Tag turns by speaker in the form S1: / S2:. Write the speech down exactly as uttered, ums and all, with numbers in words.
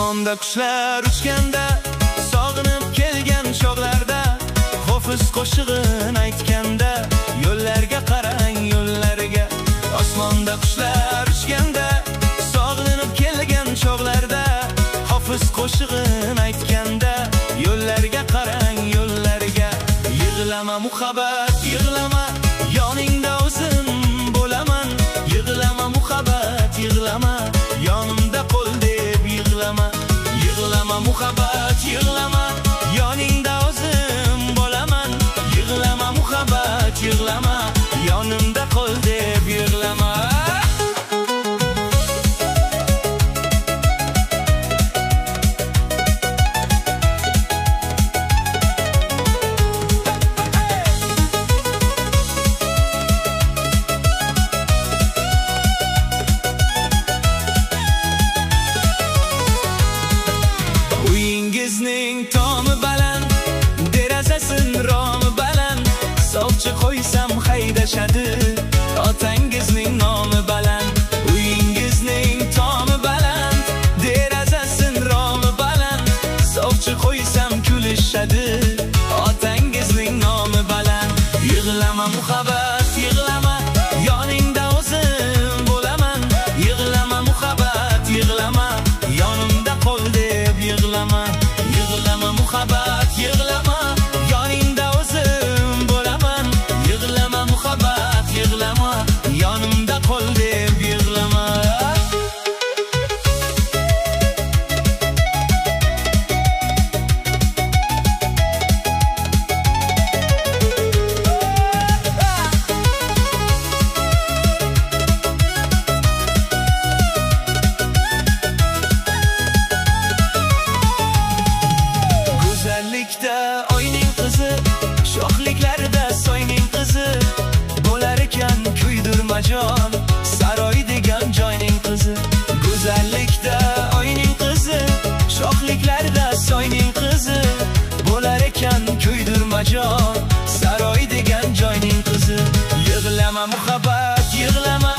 S1: Osmonda qushlar uchganda, sog'inib kelgan chog'larda, Hofiz qo'shig'in aytganda, yo'llarga qarang, yo'llarga. Osmonda qushlar uchganda, sog'inib kelgan chog'larda, Hofiz qo'shig'in aytganda, yo'llarga qarang, yo'llarga. Yig'lama muhabbat, yig'lama, yoningda o'zim bo'laman. Yig'lama muhabbat, yig'lama, yonimda qo'l deb yig'lama. Yig'lama muhabbat, yig'lama, yoningda o'zim bo'laman. Yig'lama muhabbat, yig'lama, yonimda qo'l deb yig'lama. Uyingizning tomi baland, derazasin romi baland, sovchi qo'ysam haydashadi, otangizning nomi baland. Uyingizning tomi baland, derazasin romi baland, sovchi qo'ysam kulishadi, otangizning nomi baland. Yig'lama muhabbat, yig'lama, yoningda o'zim bo'laman. Yig'lama muhabbat, yig'lama, yonimda qo'l deb yig'lama. Yig'lama muhabbat, yig'lama, yoningda o'zim bo'laman. Yig'lama muhabbat, yig'lama, yonimda qo'l deb yig'lama. Oyning qizi, sho'xliklarda soyning qizi, bo'lar ekan kuydirmajon, saroy degan joyning qizi. Go'zallikda oyning qizi, sho'xliklarda soyning qizi, bo'lar ekan kuydirmajon, saroy degan joyning qizi. Yig'lama muhabbat, yig'lama,